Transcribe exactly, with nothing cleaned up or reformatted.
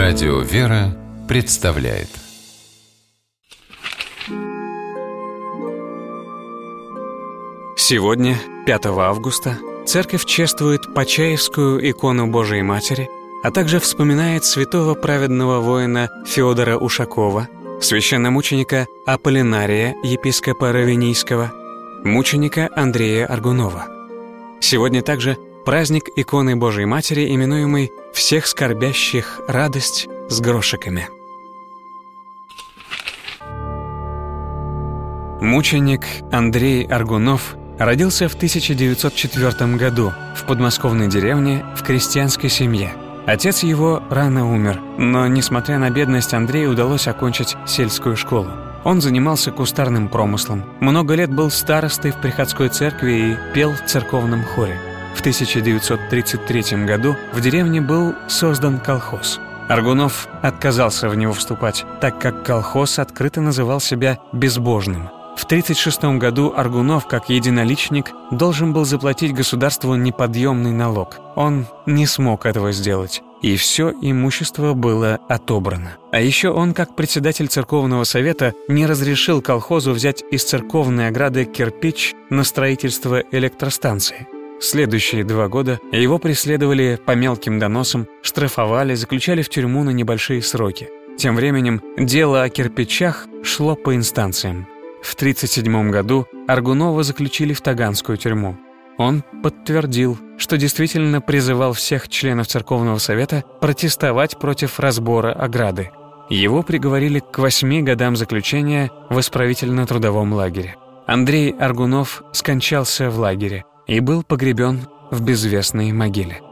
Радио «Вера» представляет. Сегодня, пятого августа, Церковь чествует Почаевскую икону Божией Матери, а также вспоминает святого праведного воина Феодора Ушакова, священномученика Аполлинария, епископа Равенийского, мученика Андрея Аргунова. Сегодня также праздник иконы Божией Матери, именуемый «Всех скорбящих радость с грошиками». Мученик Андрей Аргунов родился в тысяча девятьсот четвёртом году в подмосковной деревне в крестьянской семье. Отец его рано умер, но, несмотря на бедность, Андрею удалось окончить сельскую школу. Он занимался кустарным промыслом, много лет был старостой в приходской церкви и пел в церковном хоре. В тысяча девятьсот тридцать третьем году в деревне был создан колхоз. Аргунов отказался в него вступать, так как колхоз открыто называл себя безбожным. В тридцать шестом году Аргунов, как единоличник, должен был заплатить государству неподъемный налог. Он не смог этого сделать, и все имущество было отобрано. А еще он, как председатель церковного совета, не разрешил колхозу взять из церковной ограды кирпич на строительство электростанции. Следующие два года его преследовали по мелким доносам, штрафовали, заключали в тюрьму на небольшие сроки. Тем временем дело о кирпичах шло по инстанциям. В тридцать седьмом году Аргунова заключили в Таганскую тюрьму. Он подтвердил, что действительно призывал всех членов церковного совета протестовать против разбора ограды. Его приговорили к восьми годам заключения в исправительно-трудовом лагере. Андрей Аргунов скончался в лагере и был погребен в безвестной могиле.